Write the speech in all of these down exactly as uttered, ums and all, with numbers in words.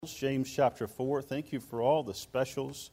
James chapter four. Thank you for all the specials.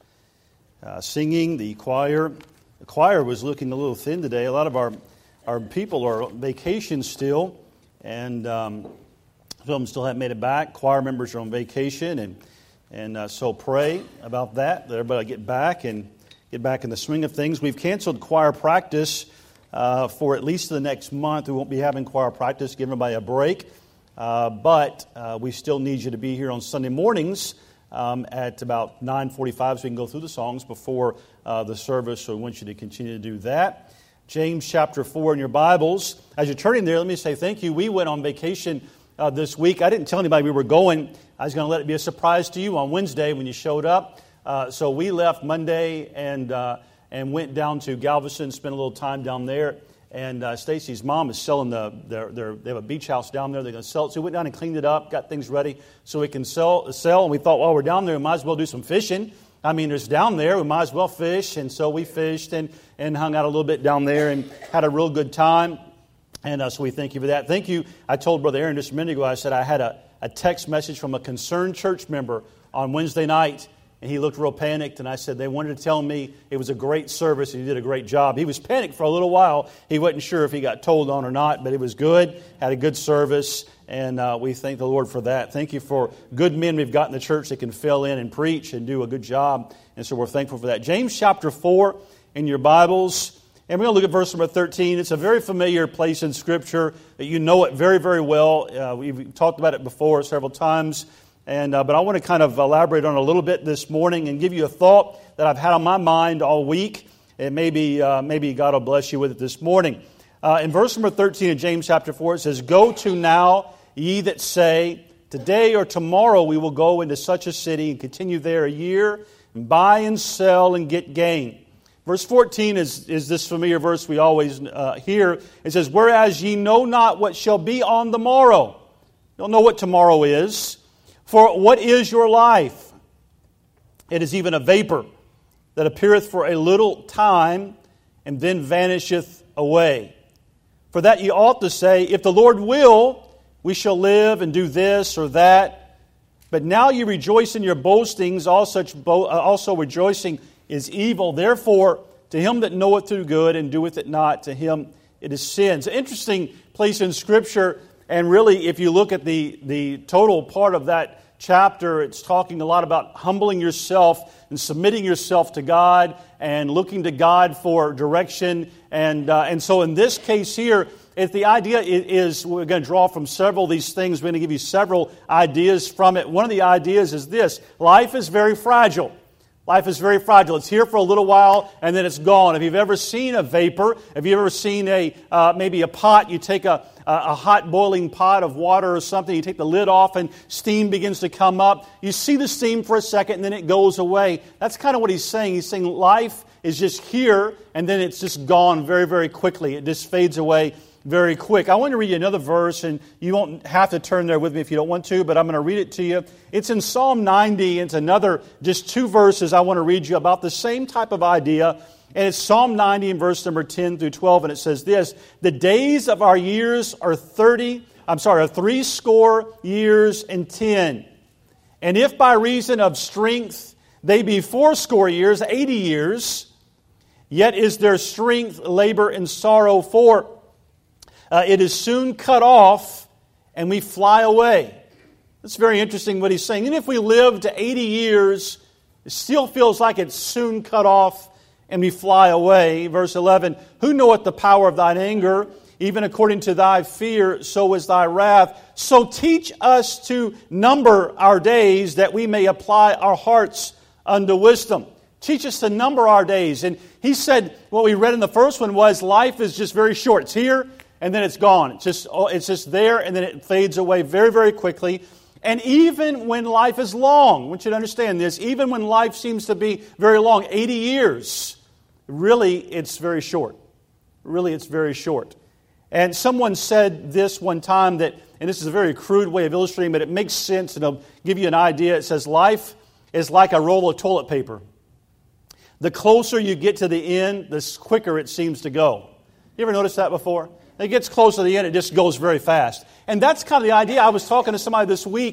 Uh, singing, the choir. The choir was looking a little thin today. A lot of our, our people are on vacation still, and um, some of them still haven't made it back. Choir members are on vacation, and and uh, so pray about that, that everybody get back and get back in the swing of things. We've canceled choir practice uh, for at least the next month. We won't be having choir practice, give everybody a break. Uh, but uh, we still need you to be here on Sunday mornings um, at about nine forty-five so we can go through the songs before uh, the service. So we want you to continue to do that. James chapter four in your Bibles. As you're turning there, let me say thank you. We went on vacation uh, this week. I didn't tell anybody we were going. I was going to let it be a surprise to you on Wednesday when you showed up. Uh, so we left Monday and uh, and went down to Galveston, spent a little time down there. And uh, Stacy's mom is selling the, their, their, they have a beach house down there. They're going to sell it. So we went down and cleaned it up, got things ready so we can sell. sell. And we thought, while we're down there, we might as well do some fishing. I mean, it's down there. We might as well fish. And so we fished and, and hung out a little bit down there and had a real good time. And uh, so we thank you for that. Thank you. I told Brother Aaron just a minute ago, I said I had a, a text message from a concerned church member on Wednesday night. And he looked real panicked, and I said they wanted to tell me it was a great service and he did a great job. He was panicked for a little while. He wasn't sure if he got told on or not, but it was good, had a good service, and uh, we thank the Lord for that. Thank you for good men we've got in the church that can fill in and preach and do a good job, and so we're thankful for that. James chapter four in your Bibles, and we're going to look at verse number thirteen. It's a very familiar place in Scripture. You know it very, very well. Uh, we've talked about it before several times. And uh, but I want to kind of elaborate on it a little bit this morning and give you a thought that I've had on my mind all week. And maybe uh, maybe God will bless you with it this morning. Uh, in verse number thirteen of James chapter four, it says, "Go to now, ye that say, today or tomorrow we will go into such a city and continue there a year, and buy and sell and get gain." Verse fourteen is, is this familiar verse we always uh, hear. It says, "Whereas ye know not what shall be on the morrow." You don't know what tomorrow is. "For what is your life? It is even a vapor that appeareth for a little time, and then vanisheth away. For that ye ought to say, If the Lord will, we shall live and do this or that. But now ye rejoice in your boastings, all such bo- uh, also rejoicing is evil. Therefore, to him that knoweth to do good and doeth it not, to him it is sin." It's an interesting place in Scripture. And really, if you look at the, the total part of that chapter, it's talking a lot about humbling yourself and submitting yourself to God and looking to God for direction. And uh, and so in this case here, if the idea is, we're going to draw from several of these things. We're going to give you several ideas from it. One of the ideas is this: life is very fragile. Life is very fragile. It's here for a little while, and then it's gone. If you've ever seen a vapor, if you've ever seen a uh, maybe a pot, you take a, a hot boiling pot of water or something, you take the lid off, and steam begins to come up. You see the steam for a second, and then it goes away. That's kind of what he's saying. He's saying life is just here, and then it's just gone very, very quickly. It just fades away very quick. I want to read you another verse, and you won't have to turn there with me if you don't want to, but I'm going to read it to you. It's in Psalm ninety. It's another, just two verses I want to read you about the same type of idea. And it's Psalm ninety in verse number ten through twelve, and it says this: "The days of our years are thirty, I'm sorry, are three score years and ten. And if by reason of strength they be fourscore years, eighty years, yet is their strength labor and sorrow, for Uh, it is soon cut off, and we fly away." It's very interesting what he's saying. And if we live to eighty years, it still feels like it's soon cut off, and we fly away. Verse eleven, "Who knoweth the power of thine anger? Even according to thy fear, so is thy wrath. So teach us to number our days, that we may apply our hearts unto wisdom." Teach us to number our days. And he said, what we read in the first one was, life is just very short. It's here, and then it's gone. It's just it's just there, and then it fades away very, very quickly. And even when life is long, I want you to understand this, even when life seems to be very long, eighty years, really it's very short. Really it's very short. And someone said this one time that, and this is a very crude way of illustrating, but it makes sense, and it'll give you an idea. It says, life is like a roll of toilet paper. The closer you get to the end, the quicker it seems to go. You ever noticed that before? It gets close to the end, it just goes very fast. And that's kind of the idea. I was talking to somebody this week,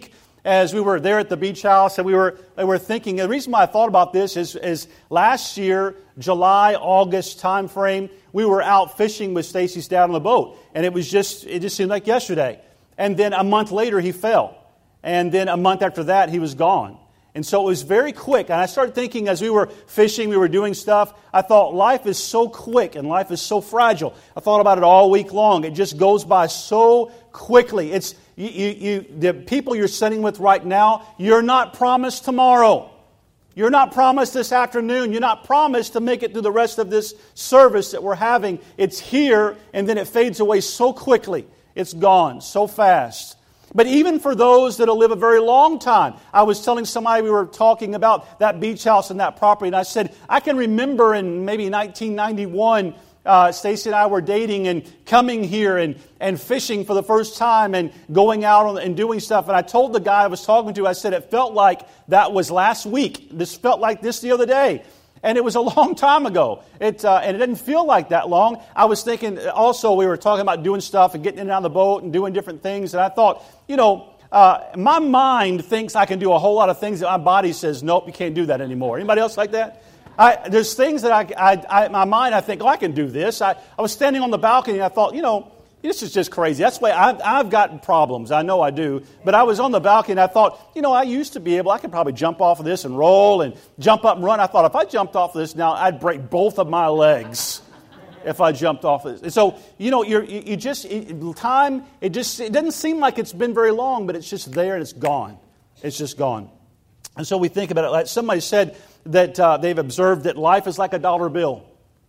as we were there at the beach house, and we were we were thinking. The reason why I thought about this is, is last year, July, August time frame, we were out fishing with Stacy's dad on the boat, and it was just it just seemed like yesterday. And then a month later, he fell, and then a month after that, he was gone. And so it was very quick. And I started thinking as we were fishing, we were doing stuff, I thought life is so quick and life is so fragile. I thought about it all week long. It just goes by so quickly. It's you, you, you the people you're sitting with right now, you're not promised tomorrow. You're not promised this afternoon. You're not promised to make it through the rest of this service that we're having. It's here and then it fades away so quickly. It's gone so fast. But even for those that will live a very long time, I was telling somebody, we were talking about that beach house and that property, and I said, I can remember in maybe nineteen ninety-one, uh, Stacy and I were dating and coming here and, and fishing for the first time and going out on, and doing stuff. And I told the guy I was talking to, I said, it felt like that was last week. This felt like this the other day. And it was a long time ago. It uh, and it didn't feel like that long. I was thinking also we were talking about doing stuff and getting in and out of the boat and doing different things. And I thought, you know, uh, my mind thinks I can do a whole lot of things that my body says, nope, you can't do that anymore. Anybody else like that? I, there's things that I, I, I, my mind, I think, oh, I can do this. I, I was standing on the balcony and I thought, you know, this is just crazy. That's the way I've, I've gotten problems. I know I do. But I was on the balcony and I thought, you know, I used to be able, I could probably jump off of this and roll and jump up and run. I thought if I jumped off of this now, I'd break both of my legs if I jumped off of this. And so, you know, you're, you you just, it, time, it just, it doesn't seem like it's been very long, but it's just there and it's gone. It's just gone. And so we think about it like somebody said that uh, they've observed that life is like a dollar bill.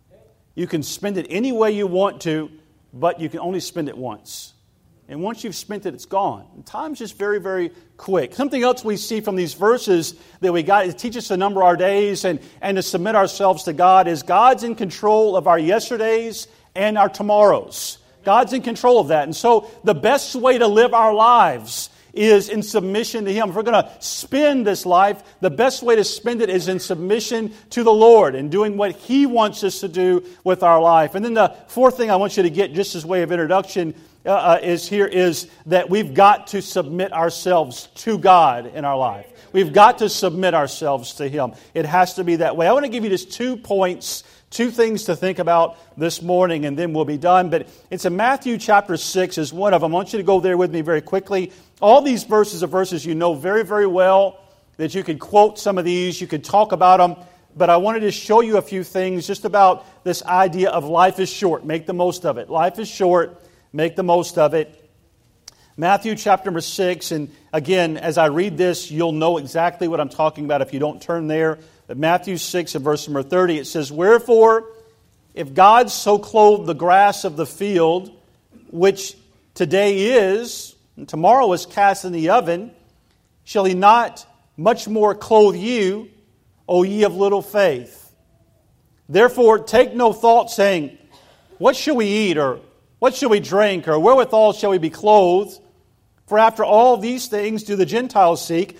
You can spend it any way you want to, but you can only spend it once. And once you've spent it, it's gone. And time's just very, very quick. Something else we see from these verses that we got, it teaches us to number our days and, and to submit ourselves to God, is God's in control of our yesterdays and our tomorrows. God's in control of that. And so the best way to live our lives is in submission to Him. If we're going to spend this life, the best way to spend it is in submission to the Lord and doing what He wants us to do with our life. And then the fourth thing I want you to get, just as way of introduction, uh, uh, is here is that we've got to submit ourselves to God in our life. We've got to submit ourselves to Him. It has to be that way. I want to give you just two points, two things to think about this morning, and then we'll be done. But it's in Matthew chapter six is one of them. I want you to go there with me very quickly. All these verses are verses you know very, very well, that you could quote some of these, you could talk about them. But I wanted to show you a few things just about this idea of life is short. Make the most of it. Life is short. Make the most of it. Matthew chapter number six. And again, as I read this, you'll know exactly what I'm talking about if you don't turn there. But Matthew six and verse number thirty, it says, "Wherefore, if God so clothe the grass of the field, which today is, and tomorrow is cast in the oven, shall He not much more clothe you, O ye of little faith? Therefore take no thought, saying, What shall we eat, or what shall we drink, or wherewithal shall we be clothed? For after all these things do the Gentiles seek.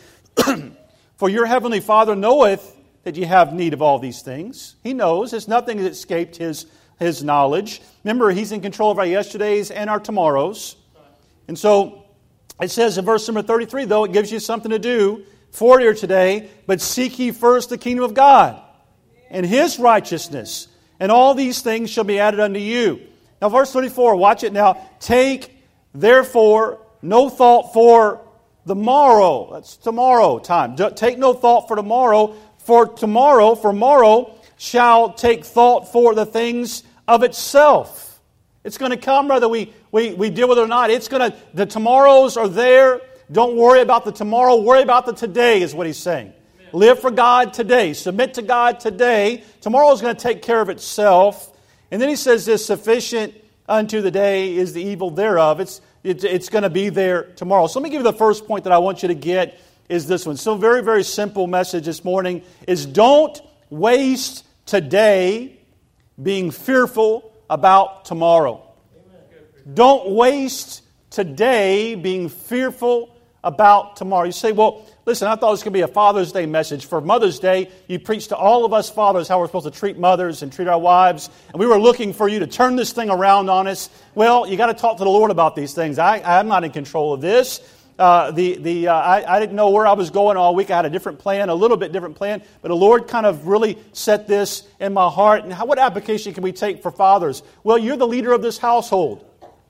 For your heavenly Father knoweth that ye have need of all these things." He knows. There's nothing that escaped His, His knowledge. Remember, He's in control of our yesterdays and our tomorrows. And so it says in verse number thirty-three, though, it gives you something to do for you today. "But seek ye first the kingdom of God and His righteousness, and all these things shall be added unto you." Now verse thirty-four, watch it now. "Take therefore no thought for the morrow." That's tomorrow time. "Take no thought for tomorrow, for tomorrow, for morrow shall take thought for the things of itself." It's going to come whether we, we, we deal with it or not. It's going to, the tomorrows are there. Don't worry about the tomorrow. Worry about the today is what He's saying. Amen. Live for God today. Submit to God today. Tomorrow is going to take care of itself. And then He says this, "Sufficient unto the day is the evil thereof." It's, it, it's going to be there tomorrow. So let me give you the first point that I want you to get is this one. So very, very simple message this morning is don't waste today being fearful about tomorrow. Amen. Don't waste today being fearful about tomorrow. You say, well, listen, I thought this was going to be a Father's Day message. For Mother's Day, you preached to all of us fathers how we're supposed to treat mothers and treat our wives. And we were looking for you to turn this thing around on us. Well, you got to talk to the Lord about these things. I, I'm not in control of this. Uh, the the uh, I, I didn't know where I was going all week. I had a different plan, a little bit different plan, but the Lord kind of really set this in my heart. And how, what application can we take for fathers? Well, you're the leader of this household.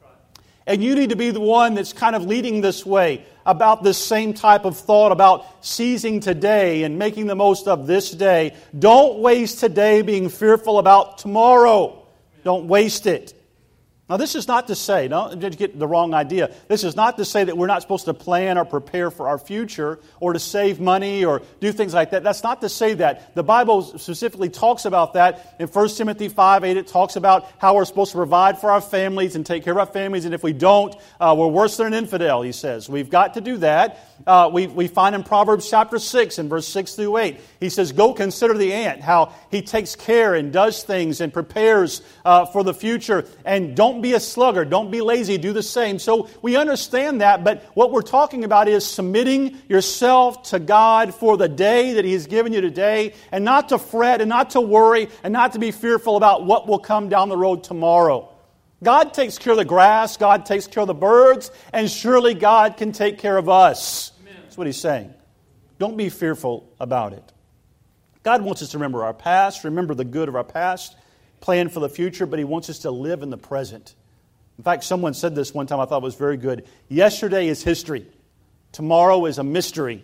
And you need to be the one that's kind of leading this way about this same type of thought about seizing today and making the most of this day. Don't waste today being fearful about tomorrow. Don't waste it. Now, this is not to say, don't get the wrong idea. This is not to say that we're not supposed to plan or prepare for our future or to save money or do things like that. That's not to say that. The Bible specifically talks about that. In First Timothy five eight, it talks about how we're supposed to provide for our families and take care of our families. And if we don't, uh, we're worse than an infidel, he says. We've got to do that. Uh, we, we find in Proverbs chapter six and verse six through eight, he says, go consider the ant, how he takes care and does things and prepares uh, for the future. And don't be a sluggard. Don't be lazy. Do the same. So we understand that, but what we're talking about is submitting yourself to God for the day that He has given you today, and not to fret and not to worry and not to be fearful about what will come down the road tomorrow. God takes care of the grass. God takes care of the birds, and surely God can take care of us. Amen. That's what He's saying. Don't be fearful about it. God wants us to remember our past, remember the good of our past, plan for the future, but He wants us to live in the present. In fact, someone said this one time I thought was very good. Yesterday is history. Tomorrow is a mystery.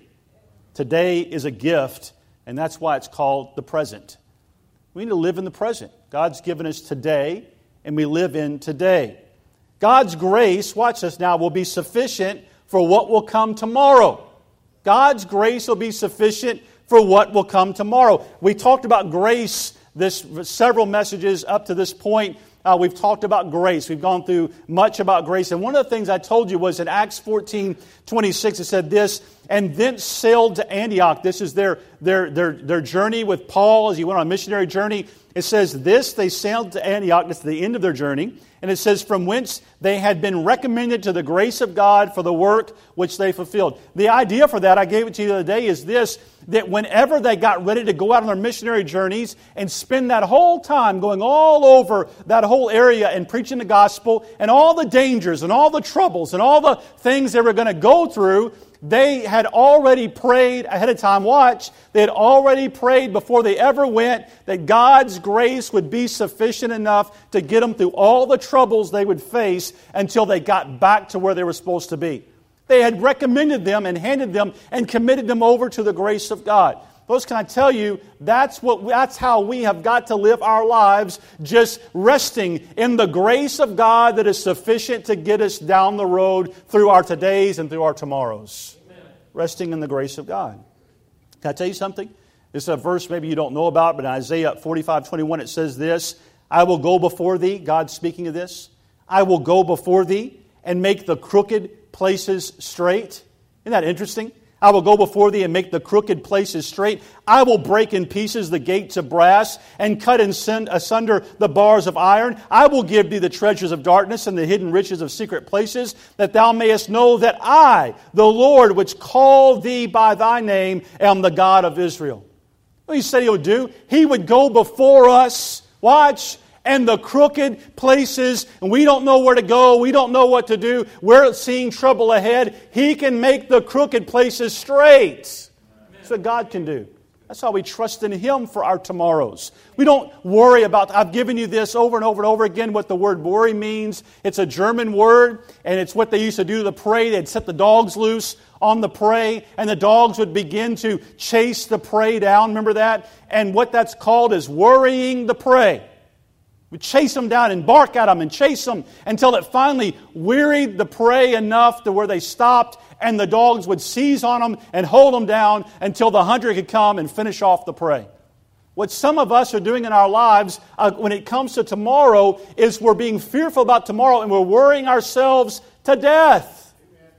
Today is a gift, and that's why it's called the present. We need to live in the present. God's given us today, and we live in today. God's grace, watch this now, will be sufficient for what will come tomorrow. God's grace will be sufficient for what will come tomorrow. We talked about grace this several messages up to this point. Uh, we've talked about grace. We've gone through much about grace. And one of the things I told you was in Acts fourteen twenty-six, it said this, and thence sailed to Antioch. This is their, their, their, their journey with Paul as he went on a missionary journey. It says this, they sailed to Antioch. That's the end of their journey. And it says, from whence they had been recommended to the grace of God for the work which they fulfilled. The idea for that, I gave it to you the other day, is this, that whenever they got ready to go out on their missionary journeys and spend that whole time going all over that whole area and preaching the gospel and all the dangers and all the troubles and all the things they were going to go through, they had already prayed ahead of time. Watch. They had already prayed before they ever went that God's grace would be sufficient enough to get them through all the troubles they would face until they got back to where they were supposed to be. They had recommended them and handed them and committed them over to the grace of God. Folks, can I tell you, that's what that's how we have got to live our lives, just resting in the grace of God that is sufficient to get us down the road through our todays and through our tomorrows. Amen. Resting in the grace of God. Can I tell you something? This is a verse maybe you don't know about, but in Isaiah forty-five twenty-one it says this, I will go before thee, God speaking of this, I will go before thee and make the crooked places straight. Isn't that interesting? I will go before thee and make the crooked places straight. I will break in pieces the gates of brass and cut and send asunder the bars of iron. I will give thee the treasures of darkness and the hidden riches of secret places, that thou mayest know that I, the Lord, which called thee by thy name, am the God of Israel. What he said he would do? He would go before us. Watch. And the crooked places, and we don't know where to go, we don't know what to do, we're seeing trouble ahead. He can make the crooked places straight. That's what God can do. That's how we trust in Him for our tomorrows. We don't worry about, I've given you this over and over and over again, what the word worry means. It's a German word, and it's what they used to do to prey. They'd set the dogs loose on the prey, and the dogs would begin to chase the prey down. Remember that? And what that's called is worrying the prey. We chase them down and bark at them and chase them until it finally wearied the prey enough to where they stopped, and the dogs would seize on them and hold them down until the hunter could come and finish off the prey. What some of us are doing in our lives uh, when it comes to tomorrow is we're being fearful about tomorrow and we're worrying ourselves to death.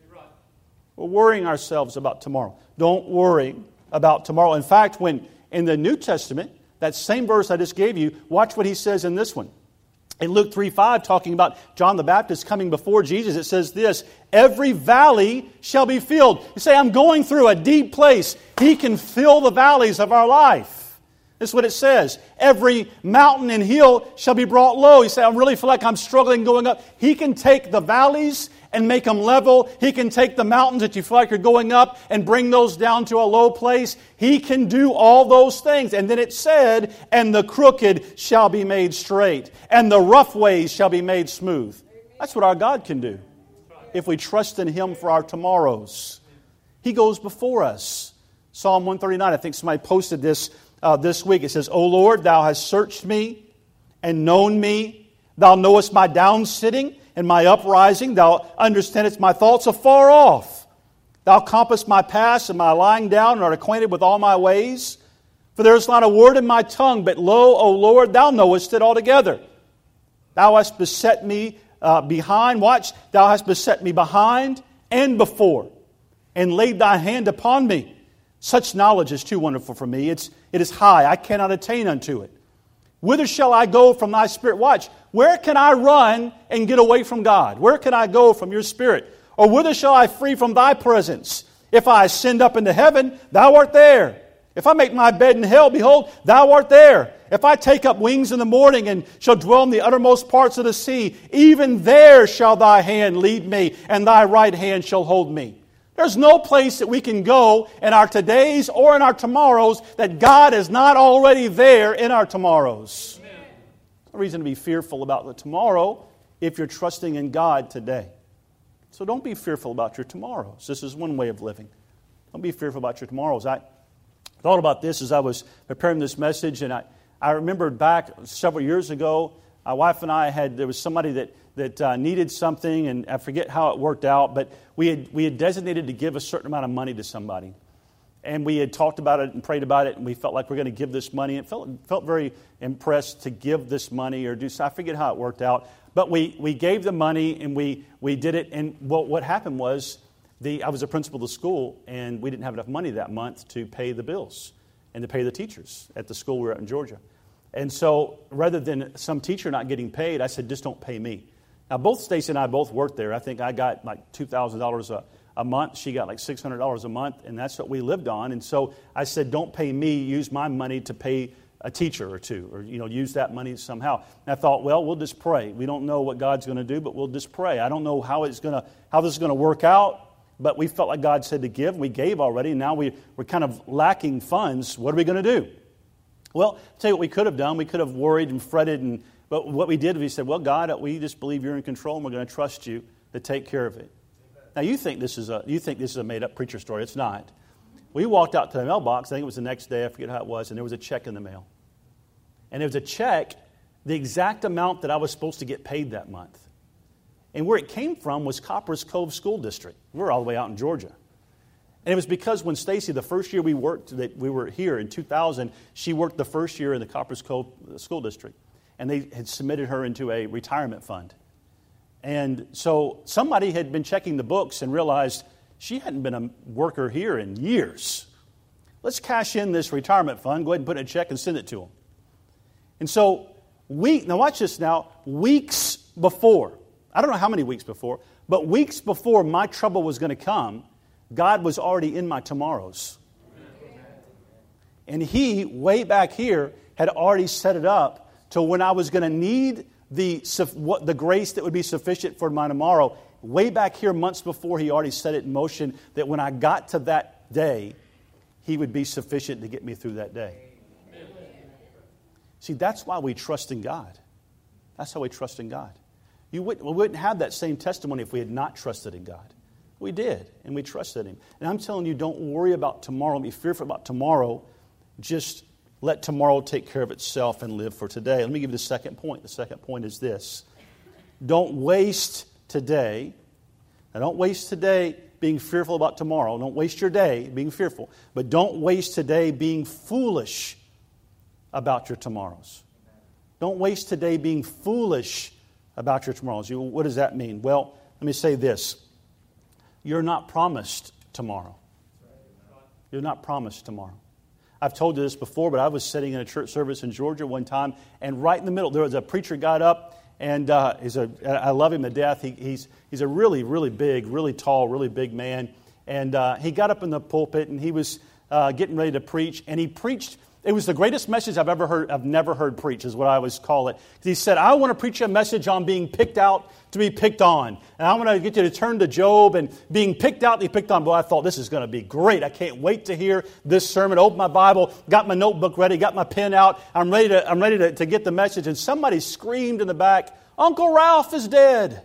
We're worrying ourselves about tomorrow. Don't worry about tomorrow. In fact, when in the New Testament, that same verse I just gave you, watch what he says in this one. In Luke three five, talking about John the Baptist coming before Jesus, it says this, every valley shall be filled. You say, I'm going through a deep place. He can fill the valleys of our life. This is what it says. Every mountain and hill shall be brought low. You say, I really feel like I'm struggling going up. He can take the valleys and make them level. He can take the mountains that you feel like you're going up and bring those down to a low place. He can do all those things. And then it said, and the crooked shall be made straight, and the rough ways shall be made smooth. That's what our God can do if we trust in Him for our tomorrows. He goes before us. Psalm one thirty-nine, I think somebody posted this uh, this week. It says, O Lord, Thou hast searched me and known me. Thou knowest my down sitting and my uprising. Thou understandest my thoughts afar off. Thou compassest my paths and my lying down, and art acquainted with all my ways. For there is not a word in my tongue, but lo, O Lord, Thou knowest it altogether. Thou hast beset me uh, behind. Watch, Thou hast beset me behind and before, and laid Thy hand upon me. Such knowledge is too wonderful for me. It's, it is high. I cannot attain unto it. Whither shall I go from Thy Spirit? Watch. Where can I run and get away from God? Where can I go from Your Spirit? Or whither shall I flee from Thy presence? If I ascend up into heaven, Thou art there. If I make my bed in hell, behold, Thou art there. If I take up wings in the morning and shall dwell in the uttermost parts of the sea, even there shall Thy hand lead me, and Thy right hand shall hold me. There's no place that we can go in our todays or in our tomorrows that God is not already there in our tomorrows. Amen. No reason to be fearful about the tomorrow if you're trusting in God today. So don't be fearful about your tomorrows. This is one way of living. Don't be fearful about your tomorrows. I thought about this as I was preparing this message, and I, I remembered back several years ago, my wife and I had, there was somebody that that uh, needed something, and I forget how it worked out, but we had we had designated to give a certain amount of money to somebody. And we had talked about it and prayed about it, and we felt like we we're going to give this money. It felt felt very impressed to give this money or do so. I forget how it worked out. But we, we gave the money, and we, we did it. And what, what happened was, the I was a principal of the school, and we didn't have enough money that month to pay the bills and to pay the teachers at the school we were at in Georgia. And so rather than some teacher not getting paid, I said, just don't pay me. Now, both Stacy and I both worked there. I think I got like two thousand dollars a, a month. She got like six hundred dollars a month, and that's what we lived on. And so I said, don't pay me. Use my money to pay a teacher or two, or, you know, use that money somehow. And I thought, well, we'll just pray. We don't know what God's going to do, but we'll just pray. I don't know how it's going to, how this is going to work out, but we felt like God said to give. We gave already, and now we, we're kind of lacking funds. What are we going to do? Well, I'll tell you what we could have done. We could have worried and fretted and But what we did, we said, well, God, we just believe You're in control, and we're going to trust You to take care of it. Amen. Now, you think this is a you think this is a made-up preacher story. It's not. We walked out to the mailbox, I think it was the next day, I forget how it was, and there was a check in the mail. And it was a check, the exact amount that I was supposed to get paid that month. And where it came from was Copperas Cove School District. We're all the way out in Georgia. And it was because when Stacy, the first year we worked, that we were here in two thousand, she worked the first year in the Copperas Cove School District. And they had submitted her into a retirement fund. And so somebody had been checking the books and realized she hadn't been a worker here in years. Let's cash in this retirement fund, go ahead and put in a check and send it to them. And so, week, now watch this now, weeks before, I don't know how many weeks before, but weeks before my trouble was going to come, God was already in my tomorrows. And He, way back here, had already set it up to when I was going to need the, what, the grace that would be sufficient for my tomorrow. Way back here, months before, He already set it in motion that when I got to that day, He would be sufficient to get me through that day. Amen. See, that's why we trust in God. That's how we trust in God. You wouldn't, we wouldn't have that same testimony if we had not trusted in God. We did, and we trusted Him. And I'm telling you, don't worry about tomorrow. Don't be fearful about tomorrow. Just let tomorrow take care of itself and live for today. Let me give you the second point. The second point is this. Don't waste today. Now, don't waste today being fearful about tomorrow. Don't waste your day being fearful. But don't waste today being foolish about your tomorrows. Don't waste today being foolish about your tomorrows. You, what does that mean? Well, let me say this. You're not promised tomorrow. You're not promised tomorrow. I've told you this before, but I was sitting in a church service in Georgia one time, and right in the middle, there was a preacher got up, and uh, he's a, I love him to death. He, he's he's a really, really big, really tall, really big man. And uh, he got up in the pulpit, and he was uh, getting ready to preach, and he preached It was the greatest message I've ever heard, I've never heard preached, is what I always call it. He said, I want to preach a message on being picked out to be picked on. And I want to get you to turn to Job and being picked out to be picked on. Boy, I thought this is going to be great. I can't wait to hear this sermon. Open my Bible, got my notebook ready, got my pen out. I'm ready to, I'm ready to, to get the message. And somebody screamed in the back, Uncle Ralph is dead.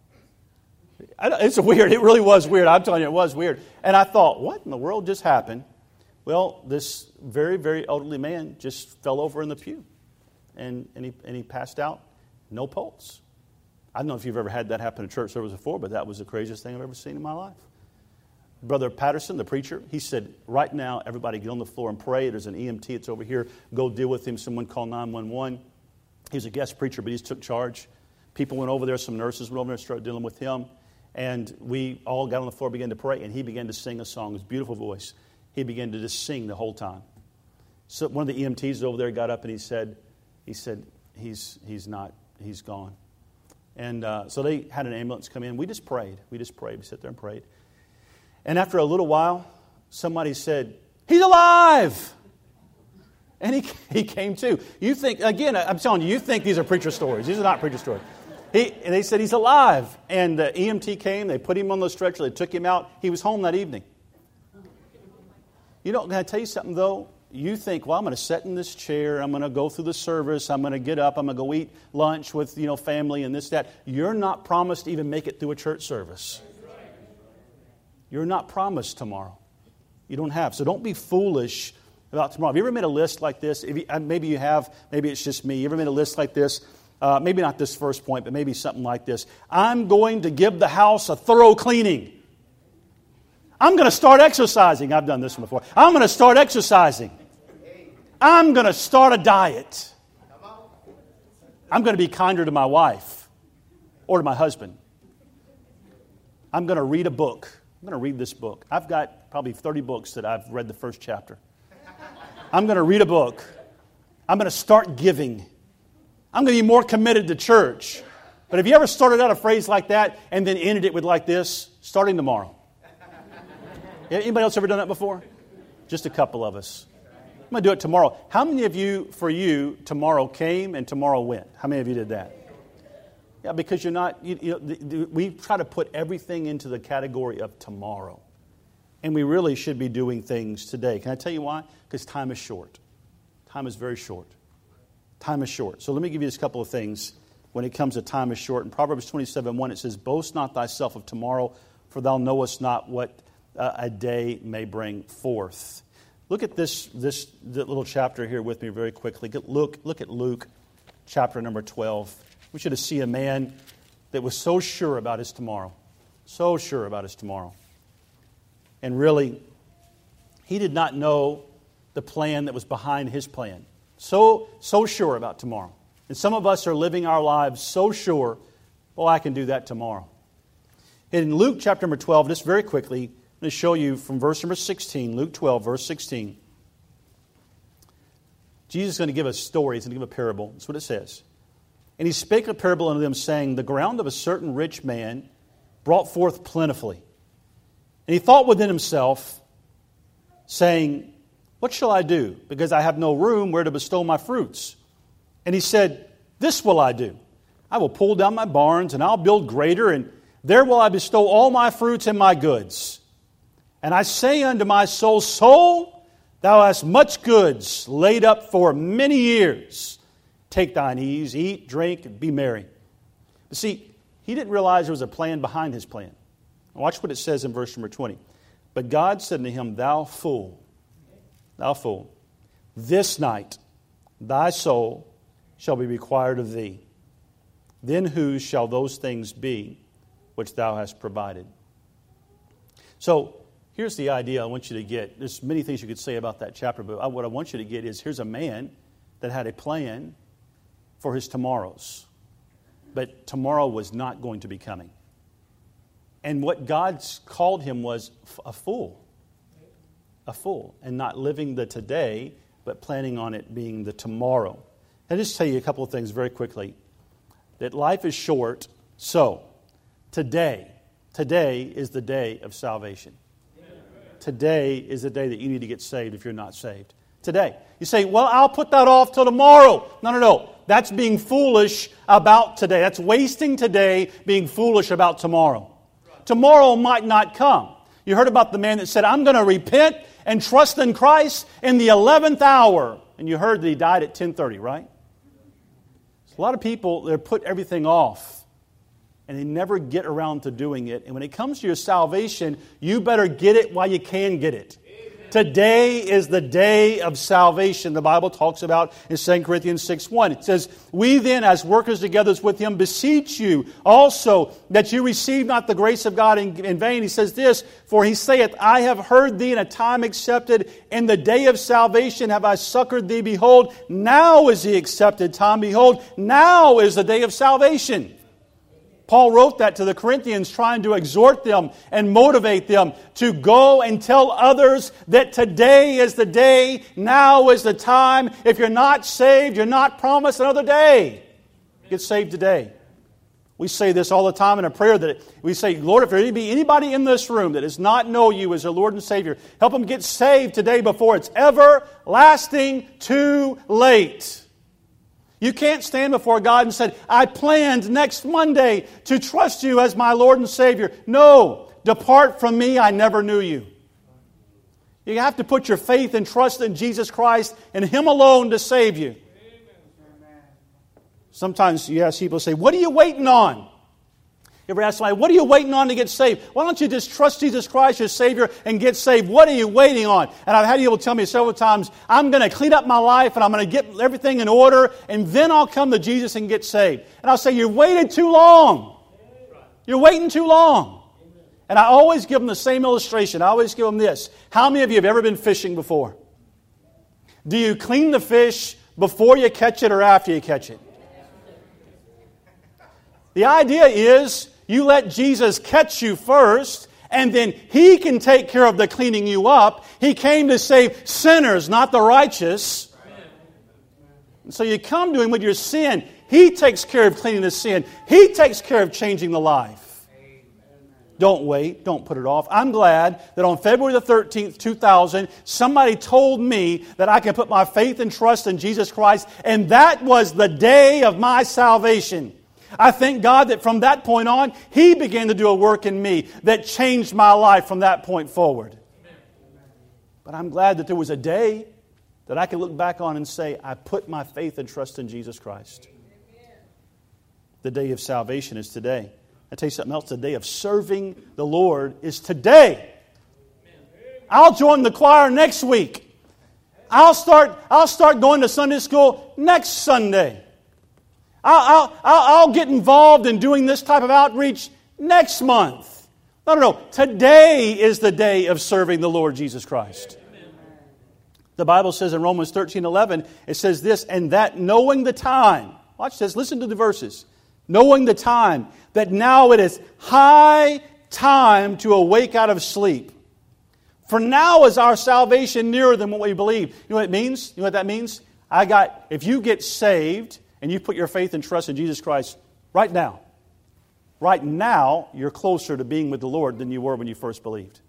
It's weird. It really was weird. I'm telling you, it was weird. And I thought, what in the world just happened? Well, this very, very elderly man just fell over in the pew. And, and, he, and he passed out. No pulse. I don't know if you've ever had that happen in church service before, but that was the craziest thing I've ever seen in my life. Brother Patterson, the preacher, he said, right now, everybody get on the floor and pray. There's an E M T that's over here. Go deal with him. Someone call nine one one. He was a guest preacher, but he took charge. People went over there. Some nurses went over there and started dealing with him. And we all got on the floor, began to pray, and he began to sing a song. His beautiful voice. He began to just sing the whole time. So one of the E M Ts over there got up and he said, he said, he's he's not, he's gone. And uh, so they had an ambulance come in. We just prayed. We just prayed. We sat there and prayed. And after a little while, somebody said, he's alive! And he he came to. You think, again, I'm telling you, you think these are preacher stories. These are not preacher stories. He, and they said, he's alive. And the E M T came. They put him on the stretcher. They took him out. He was home that evening. You know, can I tell you something, though? You think, well, I'm going to sit in this chair. I'm going to go through the service. I'm going to get up. I'm going to go eat lunch with, you know, family and this, that. You're not promised to even make it through a church service. You're not promised tomorrow. You don't have. So don't be foolish about tomorrow. Have you ever made a list like this? If you, maybe you have. Maybe it's just me. You ever made a list like this? Uh, maybe not this first point, but maybe something like this. I'm going to give the house a thorough cleaning. I'm going to start exercising. I've done this one before. I'm going to start exercising. I'm going to start a diet. I'm going to be kinder to my wife or to my husband. I'm going to read a book. I'm going to read this book. I've got probably thirty books that I've read the first chapter. I'm going to read a book. I'm going to start giving. I'm going to be more committed to church. But have you ever started out a phrase like that and then ended it with like this? Starting tomorrow. Anybody else ever done that before? Just a couple of us. I'm going to do it tomorrow. How many of you, for you, tomorrow came and tomorrow went? How many of you did that? Yeah, because you're not, you, you know, we try to put everything into the category of tomorrow. And we really should be doing things today. Can I tell you why? Because time is short. Time is very short. Time is short. So let me give you just a couple of things when it comes to time is short. In Proverbs twenty-seven one, it says, boast not thyself of tomorrow, for thou knowest not what uh, a day may bring forth. Look at this, this little chapter here with me very quickly. Look, look at Luke chapter number twelve. We should see a man that was so sure about his tomorrow. So sure about his tomorrow. And really, he did not know the plan that was behind his plan. So, so sure about tomorrow. And some of us are living our lives so sure, well, I can do that tomorrow. In Luke chapter number twelve, just very quickly, I'm going to show you from verse number sixteen, Luke twelve, verse sixteen. Jesus is going to give a story. He's going to give a parable. That's what it says. And he spake a parable unto them, saying, the ground of a certain rich man brought forth plentifully. And he thought within himself, saying, what shall I do? Because I have no room where to bestow my fruits. And he said, this will I do. I will pull down my barns, and I'll build greater, and there will I bestow all my fruits and my goods. And I say unto my soul, soul, thou hast much goods laid up for many years. Take thine ease, eat, drink, and be merry. But see, he didn't realize there was a plan behind his plan. Watch what it says in verse number twenty. But God said unto him, thou fool, thou fool, this night thy soul shall be required of thee. Then whose shall those things be which thou hast provided? So, here's the idea I want you to get. There's many things you could say about that chapter, but what I want you to get is here's a man that had a plan for his tomorrows. But tomorrow was not going to be coming. And what God called him was a fool. A fool. And not living the today, but planning on it being the tomorrow. I'll just tell you a couple of things very quickly. That life is short, so today, today is the day of salvation. Today is the day that you need to get saved if you're not saved. Today. You say, well, I'll put that off till tomorrow. No, no, no. That's being foolish about today. That's wasting today, being foolish about tomorrow. Tomorrow might not come. You heard about the man that said, I'm going to repent and trust in Christ in the eleventh hour. And you heard that he died at ten thirty, right? A lot of people, they put everything off. And they never get around to doing it. And when it comes to your salvation, you better get it while you can get it. Today is the day of salvation, the Bible talks about in Second Corinthians six one. It says, we then, as workers together with Him, beseech you also that you receive not the grace of God in, in vain. He says this, for He saith, I have heard thee in a time accepted, in the day of salvation have I succored thee. Behold, now is the accepted time. Behold, now is the day of salvation. Paul wrote that to the Corinthians, trying to exhort them and motivate them to go and tell others that today is the day, now is the time. If you're not saved, you're not promised another day. Get saved today. We say this all the time in a prayer that we say, Lord, if there be anybody in this room that does not know You as their Lord and Savior, help them get saved today before it's everlasting too late. You can't stand before God and say, I planned next Monday to trust You as my Lord and Savior. No, depart from me, I never knew You. You have to put your faith and trust in Jesus Christ and Him alone to save you. Sometimes you ask people, say, what are you waiting on? You ever ask somebody, what are you waiting on to get saved? Why don't you just trust Jesus Christ, your Savior, and get saved? What are you waiting on? And I've had people tell me several times, I'm going to clean up my life and I'm going to get everything in order and then I'll come to Jesus and get saved. And I'll say, you waited too long. You're waiting too long. And I always give them the same illustration. I always give them this. How many of you have ever been fishing before? Do you clean the fish before you catch it or after you catch it? The idea is, you let Jesus catch you first, and then He can take care of the cleaning you up. He came to save sinners, not the righteous. And so you come to Him with your sin. He takes care of cleaning the sin. He takes care of changing the life. Don't wait. Don't put it off. I'm glad that on February the thirteenth, two thousand, somebody told me that I can put my faith and trust in Jesus Christ, and that was the day of my salvation. I thank God that from that point on, He began to do a work in me that changed my life from that point forward. But I'm glad that there was a day that I could look back on and say, I put my faith and trust in Jesus Christ. The day of salvation is today. I tell you something else, the day of serving the Lord is today. I'll join the choir next week. I'll start, I'll start going to Sunday school next Sunday. I'll, I'll, I'll get involved in doing this type of outreach next month. No, no, no. Today is the day of serving the Lord Jesus Christ. Amen. The Bible says in Romans thirteen eleven, it says this, and that knowing the time, watch this, listen to the verses. Knowing the time, that now it is high time to awake out of sleep. For now is our salvation nearer than what we believe. You know what it means? You know what that means? I got, if you get saved, and you put your faith and trust in Jesus Christ right now. Right now, you're closer to being with the Lord than you were when you first believed.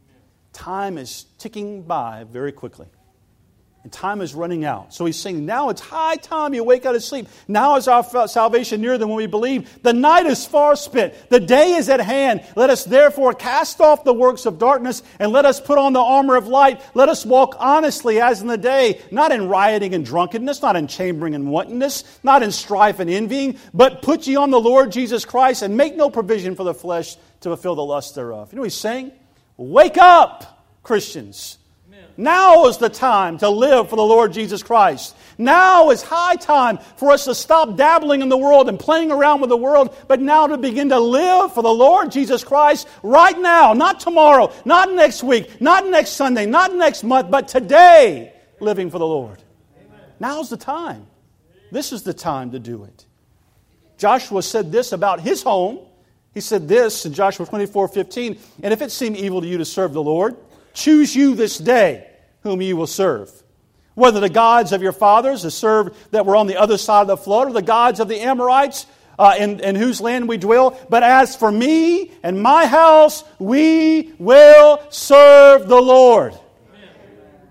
Time is ticking by very quickly. And time is running out. So He's saying, now it's high time you wake out of sleep. Now is our salvation nearer than when we believe. The night is far spent. The day is at hand. Let us therefore cast off the works of darkness and let us put on the armor of light. Let us walk honestly as in the day, not in rioting and drunkenness, not in chambering and wantonness, not in strife and envying, but put ye on the Lord Jesus Christ and make no provision for the flesh to fulfill the lust thereof. You know what He's saying? Wake up, Christians. Now is the time to live for the Lord Jesus Christ. Now is high time for us to stop dabbling in the world and playing around with the world, but now to begin to live for the Lord Jesus Christ right now, not tomorrow, not next week, not next Sunday, not next month, but today, living for the Lord. Amen. Now's the time. This is the time to do it. Joshua said this about his home. He said this in Joshua twenty-four fifteen, and if it seem evil to you to serve the Lord, choose you this day whom you will serve. Whether the gods of your fathers are served that were on the other side of the flood, or the gods of the Amorites uh, in, in whose land we dwell. But as for me and my house, we will serve the Lord. Amen.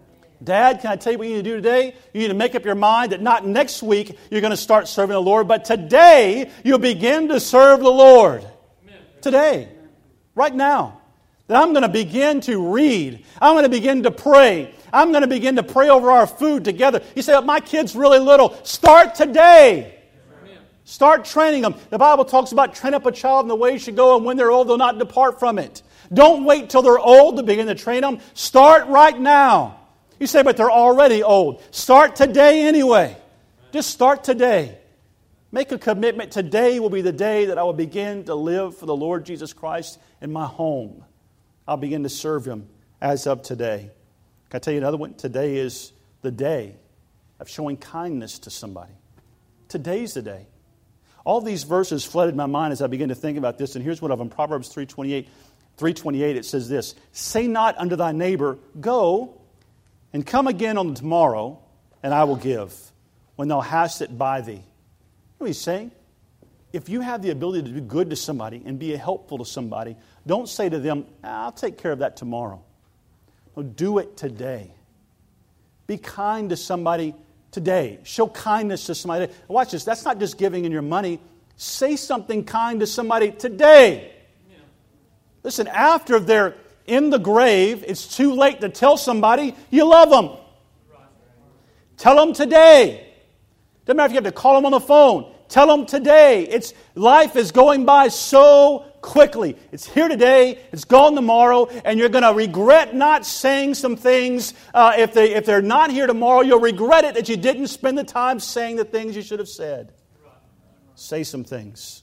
Dad, can I tell you what you need to do today? You need to make up your mind that not next week you're going to start serving the Lord, but today you'll begin to serve the Lord. Amen. Today. Right now. That I'm going to begin to read. I'm going to begin to pray. I'm going to begin to pray over our food together. You say, oh, my kid's really little. Start today. Amen. Start training them. The Bible talks about train up a child in the way he should go, and when they're old, they'll not depart from it. Don't wait till they're old to begin to train them. Start right now. You say, but they're already old. Start today anyway. Just start today. Make a commitment. Today will be the day that I will begin to live for the Lord Jesus Christ in my home. I'll begin to serve Him as of today. Can I tell you another one? Today is the day of showing kindness to somebody. Today's the day. All these verses flooded my mind as I began to think about this. And here's one of them. Proverbs three twenty-eight. three twenty-eight, it says this. Say not unto thy neighbor, go, and come again on the tomorrow, and I will give, when thou hast it by thee. You know what he's saying? If you have the ability to do good to somebody and be helpful to somebody, don't say to them, I'll take care of that tomorrow. No, do it today. Be kind to somebody today. Show kindness to somebody. Watch this. That's not just giving in your money. Say something kind to somebody today. Yeah. Listen, after they're in the grave, it's too late to tell somebody you love them. Tell them today. Doesn't matter if you have to call them on the phone. Tell them today. It's life is going by so quickly. It's here today. It's gone tomorrow, and you're going to regret not saying some things. Uh, if they if they're not here tomorrow, you'll regret it that you didn't spend the time saying the things you should have said. Say some things.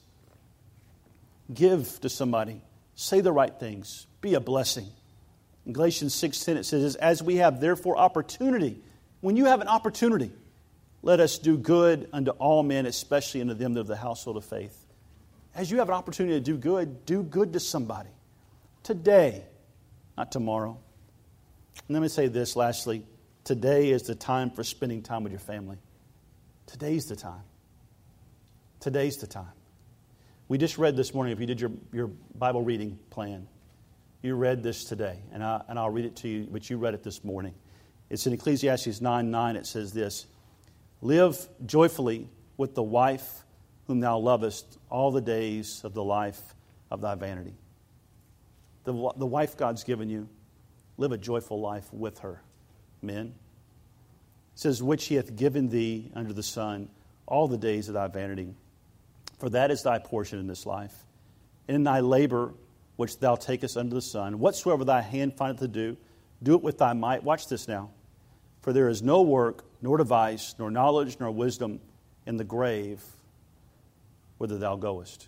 Give to somebody. Say the right things. Be a blessing. In Galatians six ten it says, as we have therefore opportunity. When you have an opportunity, let us do good unto all men, especially unto them of the household of faith. As you have an opportunity to do good, do good to somebody. Today, not tomorrow. And let me say this lastly. Today is the time for spending time with your family. Today's the time. Today's the time. We just read this morning, if you did your, your Bible reading plan, you read this today, and, I, and I'll read it to you, but you read it this morning. It's in Ecclesiastes nine nine. It says this, live joyfully with the wife whom thou lovest all the days of the life of thy vanity. The, the wife God's given you, live a joyful life with her, men. It says, which he hath given thee under the sun all the days of thy vanity. For that is thy portion in this life. And in thy labor which thou takest under the sun, whatsoever thy hand findeth to do, do it with thy might. Watch this now. For there is no work, nor device, nor knowledge, nor wisdom in the grave whither thou goest.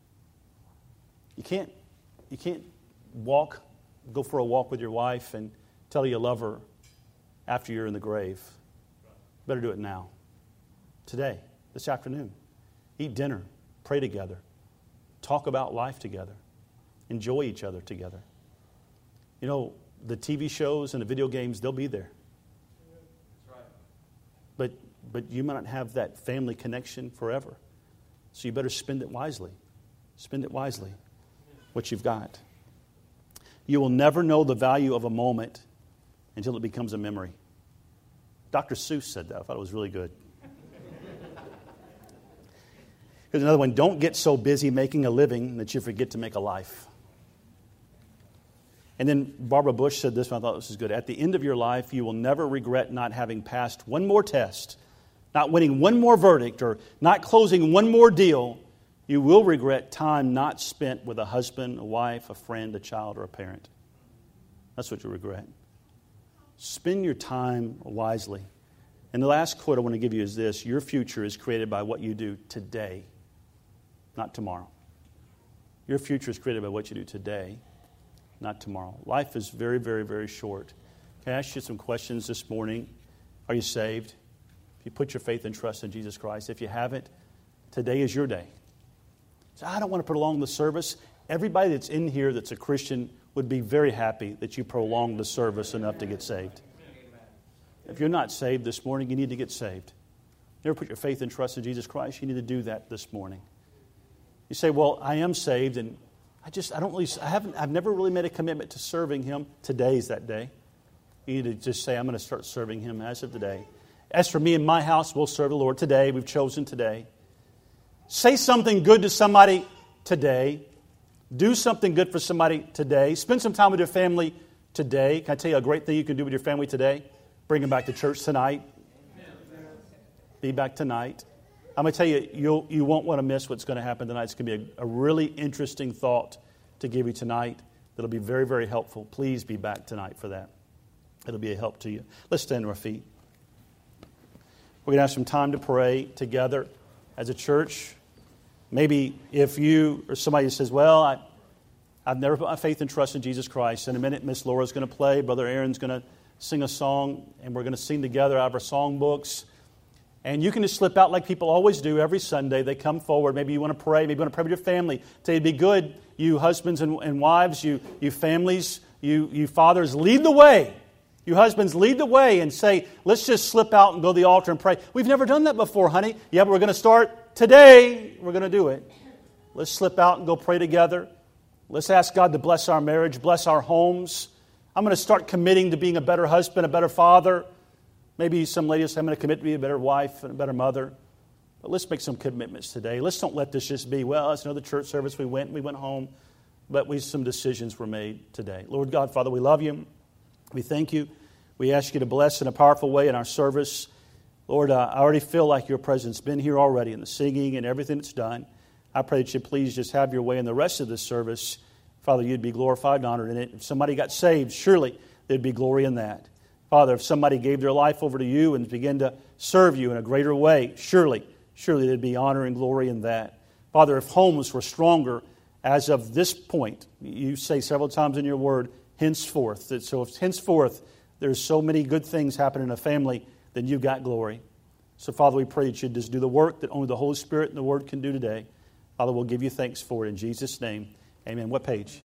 You can't, you can't walk, go for a walk with your wife and tell her you love her after you're in the grave. Better do it now. Today, this afternoon. Eat dinner, pray together, talk about life together, enjoy each other together. You know, the T V shows and the video games, they'll be there. That's right. But, but you might not have that family connection forever. So you better spend it wisely. Spend it wisely, what you've got. You will never know the value of a moment until it becomes a memory. Doctor Seuss said that. I thought it was really good. Here's another one. Don't get so busy making a living that you forget to make a life. And then Barbara Bush said this one. I thought this was good. At the end of your life, you will never regret not having passed one more test, not winning one more verdict, or not closing one more deal. You will regret time not spent with a husband, a wife, a friend, a child, or a parent. That's what you regret. Spend your time wisely. And the last quote I want to give you is this. Your future is created by what you do today, not tomorrow. Your future is created by what you do today, not tomorrow. Life is very, very, very short. Can I ask you some questions this morning? Are you saved? If you put your faith and trust in Jesus Christ. If you haven't, today is your day. So I don't want to prolong the service. Everybody that's in here that's a Christian would be very happy that you prolong the service enough to get saved. If you're not saved this morning, you need to get saved. You ever put your faith and trust in Jesus Christ? You need to do that this morning. You say, well, I am saved, and I just, I don't really, I haven't, I've never really made a commitment to serving Him. Today's that day. you need to just say, I'm going to start serving Him as of today. As for me and my house, we'll serve the Lord today. We've chosen today. Say something good to somebody today. Do something good for somebody today. Spend some time with your family today. Can I tell you a great thing you can do with your family today? Bring them back to church tonight. Be back tonight. I'm going to tell you, you'll, you won't want to miss what's going to happen tonight. It's going to be a, a really interesting thought to give you tonight that'll be very, very helpful. Please be back tonight for that. It'll be a help to you. Let's stand on our feet. We're going to have some time to pray together as a church. Maybe if you or somebody says, well, I, I've never put my faith and trust in Jesus Christ. In a minute, Miss Laura's going to play. Brother Aaron's going to sing a song, and we're going to sing together out of our songbooks. And you can just slip out like people always do every Sunday. They come forward. Maybe you want to pray. Maybe you want to pray with your family. Tell you it'd be good, you husbands and, and wives, you, you families, you, you fathers, lead the way. You husbands, lead the way and say, let's just slip out and go to the altar and pray. We've never done that before, honey. Yeah, but we're going to start today. We're going to do it. Let's slip out and go pray together. Let's ask God to bless our marriage, bless our homes. I'm going to start committing to being a better husband, a better father. Maybe some ladies say, I'm going to commit to be a better wife and a better mother. But let's make some commitments today. Let's don't let this just be, well, it's another church service. We went and we went home. But we some decisions were made today. Lord God, Father, we love you. We thank you. We ask you to bless in a powerful way in our service. Lord, uh, I already feel like your presence has been here already in the singing and everything that's done. I pray that you please just have your way in the rest of this service. Father, you'd be glorified and honored in it. If somebody got saved, surely there'd be glory in that. Father, if somebody gave their life over to you and began to serve you in a greater way, surely, surely there'd be honor and glory in that. Father, if homes were stronger as of this point, you say several times in your word, henceforth. So if henceforth there's so many good things happen in a family, then you've got glory. So Father, we pray that you just do the work that only the Holy Spirit and the Word can do today. Father, we'll give you thanks for it in Jesus' name. Amen. What page?